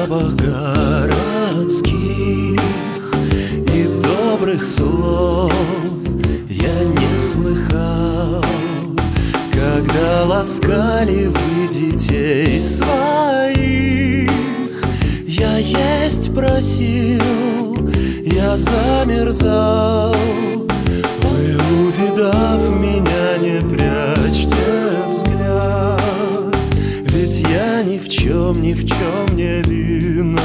бабах городских и добрых слов я не слыхал, когда ласкали вы детей своих. Я есть просил, я замерзал. Вы, увидав меня, не прячьте взгляд, ведь я ни в чем не виноват.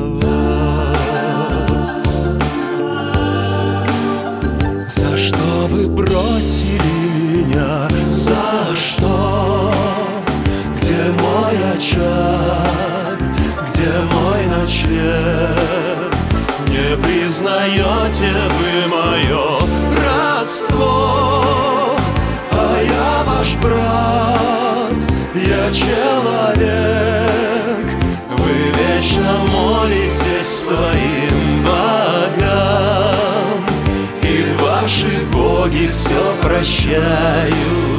За что вы бросили меня? За что? Где мой очаг? Где мой ночлег? Не признаете вы мое родство? А я ваш брат, я человек. Вы вечно молитесь своим богам, и ваши боги все прощают.